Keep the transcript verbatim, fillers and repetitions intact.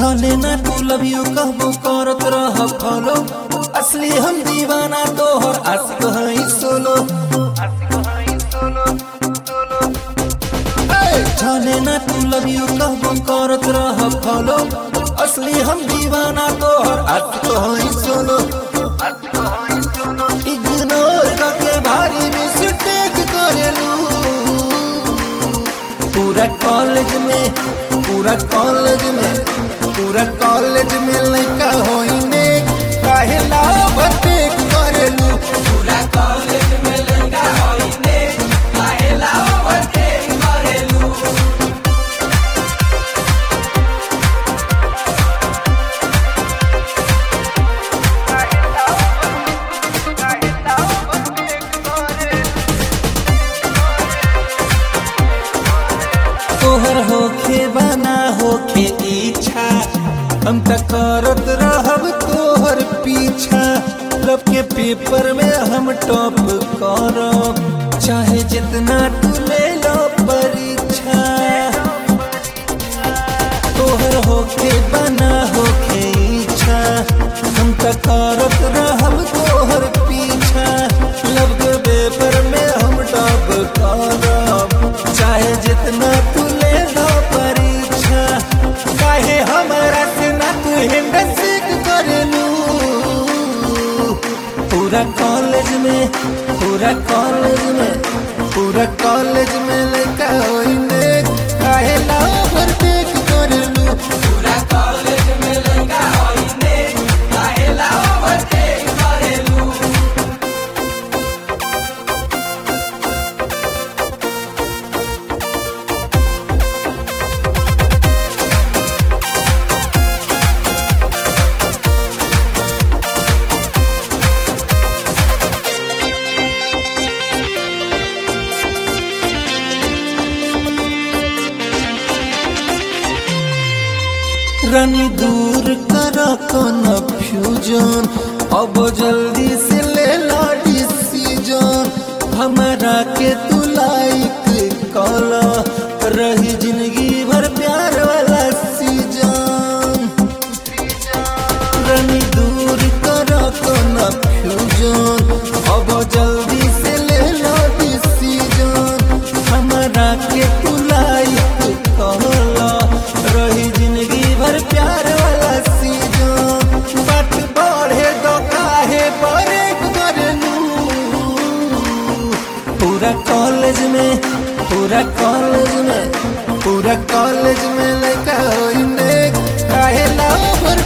चले ना तू लव यू कहबो करत रह फॉलो, असली हम दीवाना तोहर आशिक हई सोलो। चले ना तू लव यू कहबो करत रह फॉलो, असली हम दीवाना तोहर आशिक हई सोलो। इग्नोर करके भारी मिस्टेक करेलू पूरा कॉलेज में, पूरा कॉलेज में, पूरा कॉलेज में लड़का होइने काहे लावटेक करेलू। पूरा कॉलेज में लड़का होइने काहे लावटेक करेलू। तोहर होखे बना होखे इच्छा, हम त करत रहब तोहर पीछा। लब के पेपर में हम टॉप करब, चाहे जितना तू ले लो परीक्षा। तोहर होखे बना होखे इच्छा, हम त करत रहब तोहर पीछा। लब के पेपर में हम टॉप करब, चाहे जितना तू ले लो परीक्षा। काहे हमरा से ना तू हिंडसिक करेलू पूरा कॉलेज में, पूरा कॉलेज में, पूरा कॉलेज में लड़का होइने काहे लावटेक करेलू। पूरा कॉलेज में लड़का होइने काहे लावटेक करेलू। रानी दूर करा कन्फ्यूजन, अब जल्दी से ले ला डिसीजन। हमरा के तू लाइक कला, रही जिंदगी भर प्यार वाला सीजन। रानी दूर करा कन्फ्यूजन, अब जल्दी से ले ला डिसीजन। हमरा के तू लाइक कला, रही जिंदगी भर प्यार वाला सीजन। बात बढ़े तो काहे ब्रेक करेलू पूरा कॉलेज में, पूरा कॉलेज में, पूरा कॉलेज में लड़का होइने काहे लावटेक